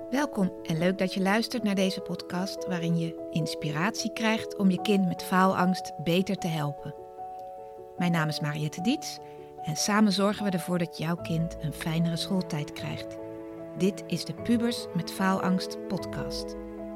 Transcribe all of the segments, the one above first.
Welkom en leuk dat je luistert naar deze podcast waarin je inspiratie krijgt om je kind met faalangst beter te helpen. Mijn naam is Mariette Diets en samen zorgen we ervoor dat jouw kind een fijnere schooltijd krijgt. Dit is de Pubers met Faalangst podcast.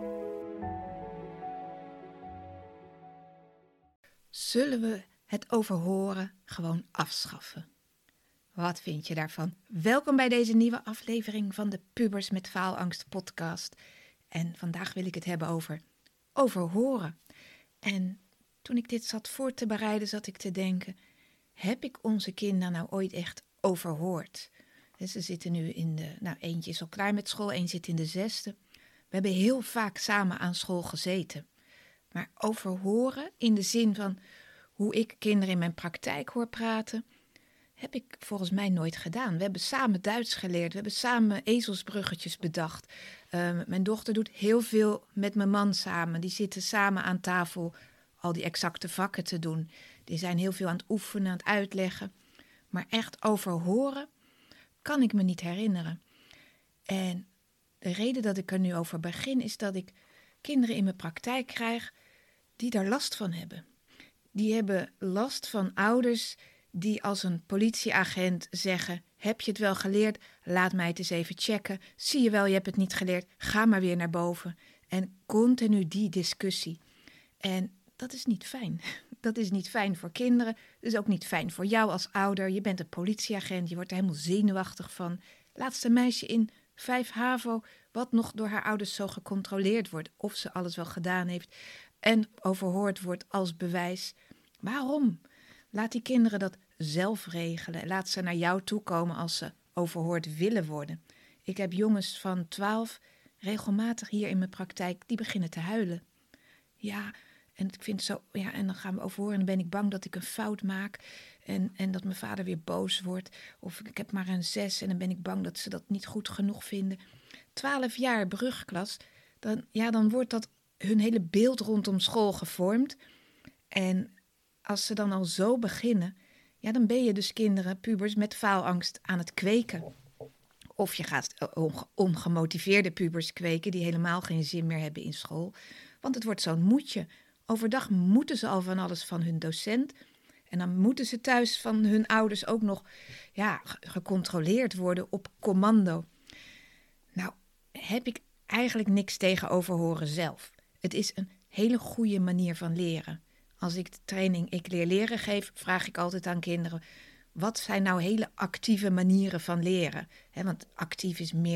Zullen we het overhoren gewoon afschaffen? Wat vind je daarvan? Welkom bij deze nieuwe aflevering van de Pubers met Faalangst podcast. En vandaag wil ik het hebben over overhoren. En toen ik dit zat voor te bereiden, zat ik te denken, heb ik onze kinderen nou ooit echt overhoord? Ze zitten nu eentje is al klaar met school, één zit in de 6e. We hebben heel vaak samen aan school gezeten. Maar overhoren in de zin van hoe ik kinderen in mijn praktijk hoor praten, heb ik volgens mij nooit gedaan. We hebben samen Duits geleerd. We hebben samen ezelsbruggetjes bedacht. Mijn dochter doet heel veel met mijn man samen. Die zitten samen aan tafel al die exacte vakken te doen. Die zijn heel veel aan het oefenen, aan het uitleggen. Maar echt overhoren kan ik me niet herinneren. En de reden dat ik er nu over begin is dat ik kinderen in mijn praktijk krijg die daar last van hebben. Die hebben last van ouders die als een politieagent zeggen, heb je het wel geleerd? Laat mij het eens even checken. Zie je wel, je hebt het niet geleerd. Ga maar weer naar boven. En continu die discussie. En dat is niet fijn. Dat is niet fijn voor kinderen. Dat is ook niet fijn voor jou als ouder. Je bent een politieagent, je wordt er helemaal zenuwachtig van. Laatste meisje in 5 HAVO, wat nog door haar ouders zo gecontroleerd wordt. Of ze alles wel gedaan heeft. En overhoord wordt als bewijs. Waarom? Laat die kinderen dat zelf regelen. Laat ze naar jou toe komen als ze overhoord willen worden. Ik heb jongens van 12 regelmatig hier in mijn praktijk die beginnen te huilen. Ja, en ik vind zo, ja, en dan gaan we overhoren en dan ben ik bang dat ik een fout maak en dat mijn vader weer boos wordt. Of ik heb maar een 6 en dan ben ik bang dat ze dat niet goed genoeg vinden. 12 jaar brugklas, dan wordt dat hun hele beeld rondom school gevormd. En als ze dan al zo beginnen, ja, dan ben je dus kinderen, pubers met faalangst aan het kweken. Of je gaat ongemotiveerde pubers kweken die helemaal geen zin meer hebben in school. Want het wordt zo'n moedje. Overdag moeten ze al van alles van hun docent. En dan moeten ze thuis van hun ouders ook nog gecontroleerd worden op commando. Nou, heb ik eigenlijk niks tegen overhoren zelf. Het is een hele goede manier van leren. Als ik de training Ik Leer Leren geef, vraag ik altijd aan kinderen, wat zijn nou hele actieve manieren van leren? Want actief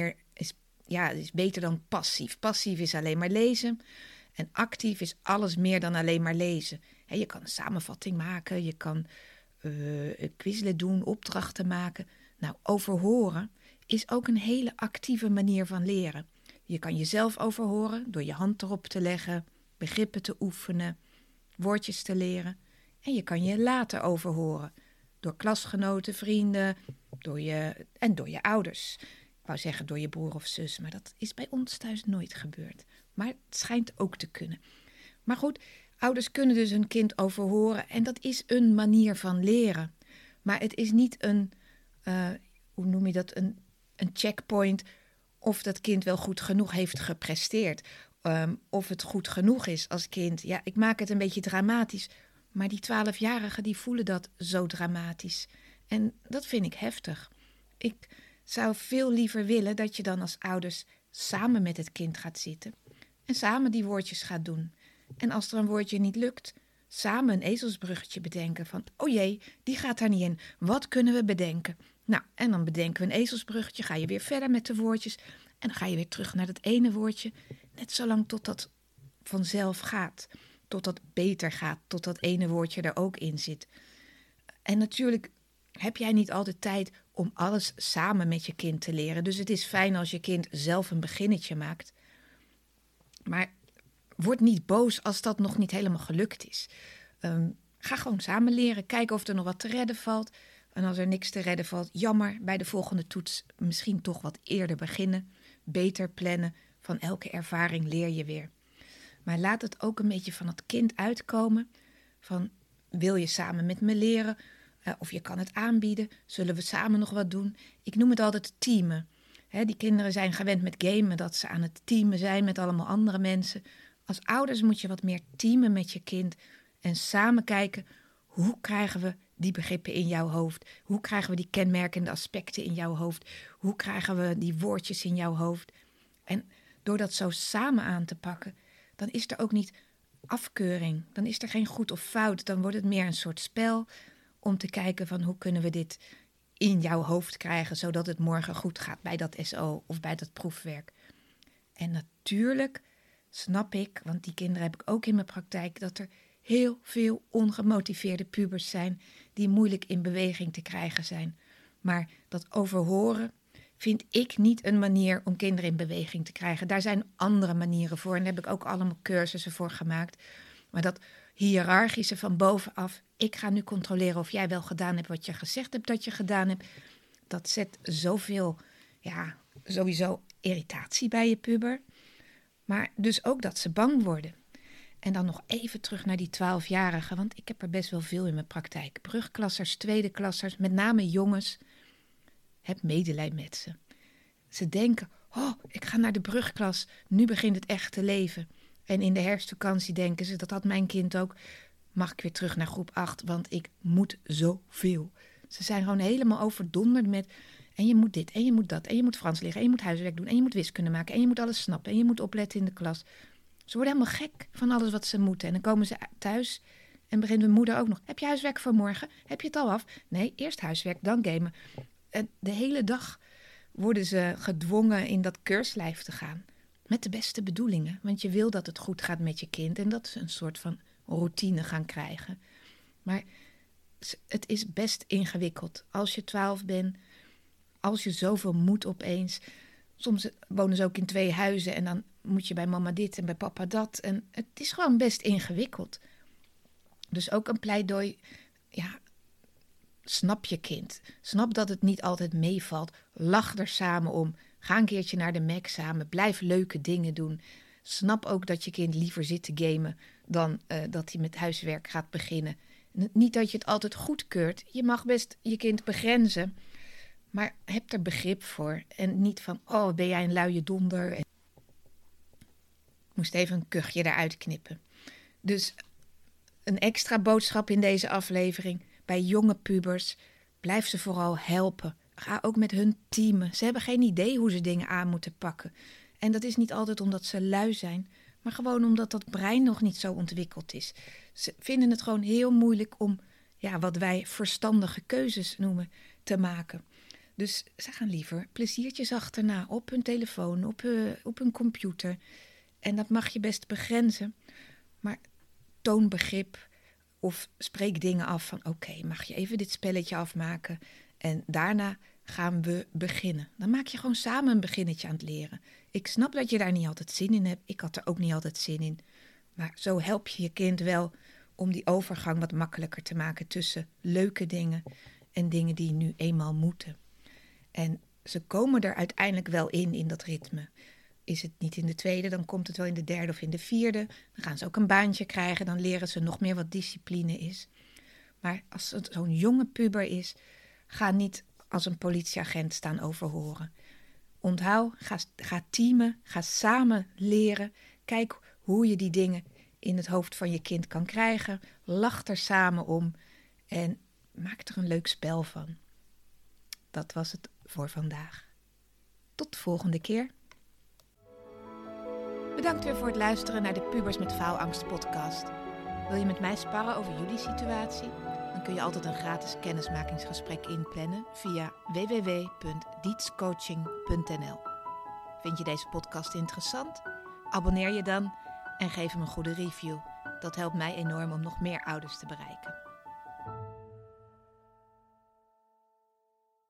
is beter dan passief. Passief is alleen maar lezen en actief is alles meer dan alleen maar lezen. Je kan een samenvatting maken, je kan quizzen doen, opdrachten maken. Nou, overhoren is ook een hele actieve manier van leren. Je kan jezelf overhoren door je hand erop te leggen, begrippen te oefenen, woordjes te leren. En je kan je laten overhoren. Door klasgenoten, vrienden, door je ouders. Ik wou zeggen door je broer of zus, maar dat is bij ons thuis nooit gebeurd. Maar het schijnt ook te kunnen. Maar goed, ouders kunnen dus hun kind overhoren en dat is een manier van leren. Maar het is niet een checkpoint of dat kind wel goed genoeg heeft gepresteerd. Of het goed genoeg is als kind. Ja, ik maak het een beetje dramatisch. Maar die 12-jarigen die voelen dat zo dramatisch. En dat vind ik heftig. Ik zou veel liever willen dat je dan als ouders samen met het kind gaat zitten. En samen die woordjes gaat doen. En als er een woordje niet lukt, samen een ezelsbruggetje bedenken. Van, oh jee, die gaat daar niet in. Wat kunnen we bedenken? Nou, en dan bedenken we een ezelsbruggetje. Ga je weer verder met de woordjes. En dan ga je weer terug naar dat ene woordje. Net zolang tot dat vanzelf gaat. Tot dat beter gaat. Tot dat ene woordje er ook in zit. En natuurlijk heb jij niet altijd tijd om alles samen met je kind te leren. Dus het is fijn als je kind zelf een beginnetje maakt. Maar word niet boos als dat nog niet helemaal gelukt is. Ga gewoon samen leren. Kijken of er nog wat te redden valt. En als er niks te redden valt, jammer. Bij de volgende toets misschien toch wat eerder beginnen. Beter plannen. Van elke ervaring leer je weer. Maar laat het ook een beetje van het kind uitkomen. Van, wil je samen met me leren? Of je kan het aanbieden. Zullen we samen nog wat doen? Ik noem het altijd teamen. Die kinderen zijn gewend met gamen, dat ze aan het teamen zijn met allemaal andere mensen. Als ouders moet je wat meer teamen met je kind en samen kijken, hoe krijgen we die begrippen in jouw hoofd? Hoe krijgen we die kenmerkende aspecten in jouw hoofd? Hoe krijgen we die woordjes in jouw hoofd? En door dat zo samen aan te pakken, dan is er ook niet afkeuring. Dan is er geen goed of fout. Dan wordt het meer een soort spel om te kijken van hoe kunnen we dit in jouw hoofd krijgen, zodat het morgen goed gaat bij dat SO of bij dat proefwerk. En natuurlijk snap ik, want die kinderen heb ik ook in mijn praktijk, dat er heel veel ongemotiveerde pubers zijn die moeilijk in beweging te krijgen zijn. Maar dat overhoren vind ik niet een manier om kinderen in beweging te krijgen. Daar zijn andere manieren voor en daar heb ik ook allemaal cursussen voor gemaakt. Maar dat hiërarchische van bovenaf, ik ga nu controleren of jij wel gedaan hebt wat je gezegd hebt dat je gedaan hebt, dat zet zoveel, sowieso irritatie bij je puber. Maar dus ook dat ze bang worden. En dan nog even terug naar die 12-jarigen, want ik heb er best wel veel in mijn praktijk. Brugklassers, tweede klassers, met name jongens. Heb medelijden met ze. Ze denken, ik ga naar de brugklas, nu begint het echte leven. En in de herfstvakantie denken ze, dat had mijn kind ook, mag ik weer terug naar groep 8, want ik moet zoveel. Ze zijn gewoon helemaal overdonderd met, en je moet dit, en je moet dat, en je moet Frans leren, en je moet huiswerk doen, en je moet wiskunde maken, en je moet alles snappen, en je moet opletten in de klas. Ze worden helemaal gek van alles wat ze moeten. En dan komen ze thuis en begint hun moeder ook nog, heb je huiswerk voor morgen? Heb je het al af? Nee, eerst huiswerk, dan gamen. En de hele dag worden ze gedwongen in dat keurslijf te gaan. Met de beste bedoelingen. Want je wil dat het goed gaat met je kind en dat ze een soort van routine gaan krijgen. Maar het is best ingewikkeld. Als je 12 bent, als je zoveel moet opeens. Soms wonen ze ook in 2 huizen en dan moet je bij mama dit en bij papa dat. En het is gewoon best ingewikkeld. Dus ook een pleidooi, snap je kind. Snap dat het niet altijd meevalt. Lach er samen om. Ga een keertje naar de Mac samen. Blijf leuke dingen doen. Snap ook dat je kind liever zit te gamen dan dat hij met huiswerk gaat beginnen. Niet dat je het altijd goedkeurt. Je mag best je kind begrenzen. Maar heb er begrip voor. En niet van, ben jij een luie donder. Ik moest even een kuchje eruit knippen. Dus een extra boodschap in deze aflevering. Bij jonge pubers, blijf ze vooral helpen. Ga ook met hun teamen. Ze hebben geen idee hoe ze dingen aan moeten pakken. En dat is niet altijd omdat ze lui zijn, maar gewoon omdat dat brein nog niet zo ontwikkeld is. Ze vinden het gewoon heel moeilijk om, wat wij verstandige keuzes noemen, te maken. Dus ze gaan liever pleziertjes achterna op hun telefoon, op hun computer. En dat mag je best begrenzen. Maar toon begrip of spreek dingen af van oké, mag je even dit spelletje afmaken en daarna gaan we beginnen. Dan maak je gewoon samen een beginnetje aan het leren. Ik snap dat je daar niet altijd zin in hebt. Ik had er ook niet altijd zin in. Maar zo help je je kind wel om die overgang wat makkelijker te maken tussen leuke dingen en dingen die nu eenmaal moeten. En ze komen er uiteindelijk wel in dat ritme. Is het niet in de tweede, dan komt het wel in de derde of in de vierde. Dan gaan ze ook een baantje krijgen, dan leren ze nog meer wat discipline is. Maar als het zo'n jonge puber is, ga niet als een politieagent staan overhoren. Onthoud, ga teamen, ga samen leren. Kijk hoe je die dingen in het hoofd van je kind kan krijgen. Lach er samen om en maak er een leuk spel van. Dat was het voor vandaag. Tot de volgende keer. Bedankt weer voor het luisteren naar de Pubers met Faalangst podcast. Wil je met mij sparren over jullie situatie? Dan kun je altijd een gratis kennismakingsgesprek inplannen via www.dietscoaching.nl. Vind je deze podcast interessant? Abonneer je dan en geef hem een goede review. Dat helpt mij enorm om nog meer ouders te bereiken.